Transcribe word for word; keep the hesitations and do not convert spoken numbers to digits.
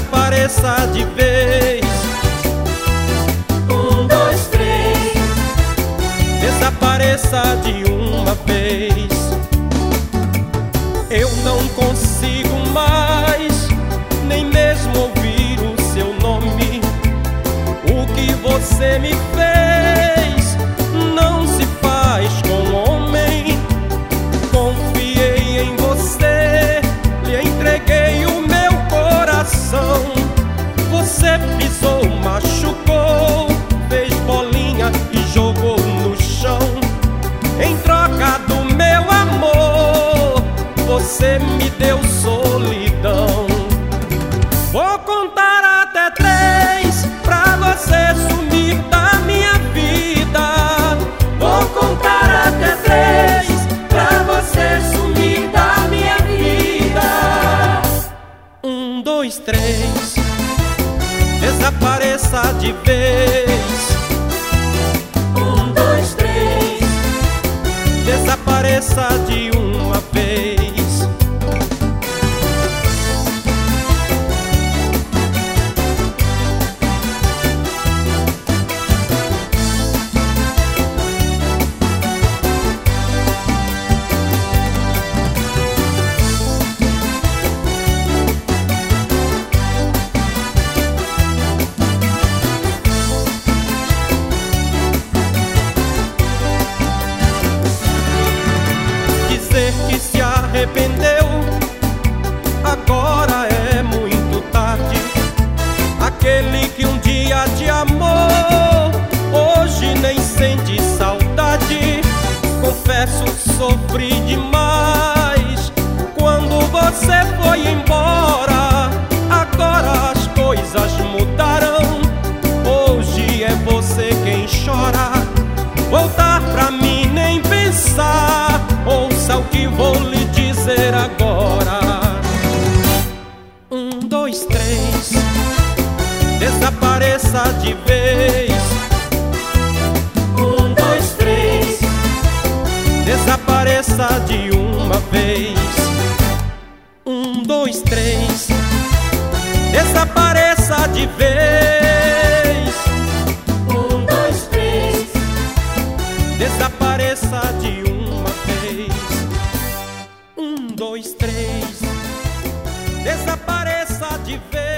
desapareça de vez. Um, dois, três. Desapareça de uma vez. Eu não consigo mais nem mesmo ouvir o seu nome. O que você me fez não se faz com homem. Confiei em você, lhe entreguei o meu coração. Você pisou, machucou, fez bolinha e jogou no chão. Em troca do meu amor, você me deu solidão. Vou contar até três pra você sumir da minha vida. Vou contar até três pra você sumir da minha vida. Um, dois, três. Desapareça de vez. Um, dois, três. Desapareça de uma vez. Que se arrependeu, agora é muito tarde. Aquele que um dia te amou, hoje nem sente saudade. Confesso, sofri demais quando você foi embora. Agora as coisas mudaram, hoje é você quem chora. Voltar pra mim nem pensar, ouça o que vou lhe dizer agora. Um, dois, três. Desapareça de vez. Um, dois, três. Desapareça de uma vez. Um, dois, três. Desapareça de vez. Um, dois, três. Desapareça de uma vez. Um, dois, três. Desapareça de vez.